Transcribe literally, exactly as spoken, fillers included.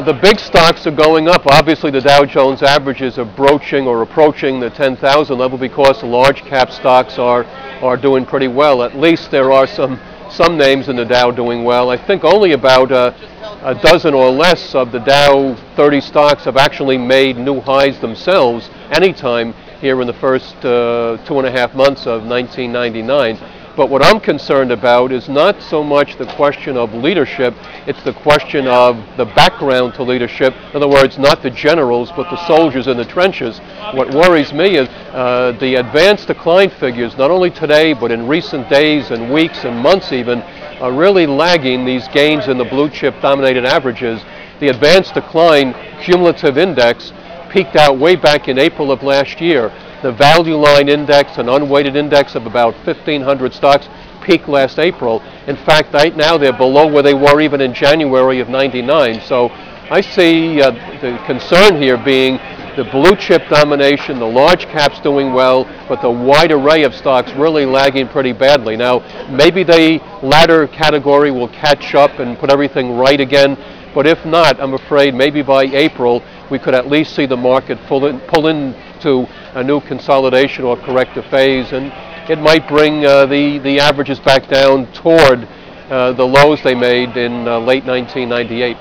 The big stocks are going up. Obviously, the Dow Jones averages are broaching or approaching the ten thousand level because the large cap stocks are, are doing pretty well. At least there are some, some names in the Dow doing well. I think only about uh, a dozen or less of the Dow thirty stocks have actually made new highs themselves anytime here in the first uh, two and a half months of nineteen ninety-nine. But what I'm concerned about is not so much the question of leadership, it's the question of the background to leadership. In other words, not the generals, but the soldiers in the trenches. What worries me is uh, the advanced decline figures, not only today, but in recent days and weeks and months even, are really lagging these gains in the blue chip dominated averages. The advanced decline cumulative index peaked out way back in April of last year. The value line index, an unweighted index of about fifteen hundred stocks, peaked last April. In fact, right now they're below where they were even in January of ninety-nine. So I see uh, the concern here being the blue chip domination, the large caps doing well, but the wide array of stocks really lagging pretty badly. Now, maybe the latter category will catch up and put everything right again, but if not, I'm afraid maybe by April we could at least see the market pull, in, pull into a new consolidation or corrective phase, and it might bring uh, the, the averages back down toward uh, the lows they made in uh, late nineteen ninety-eight.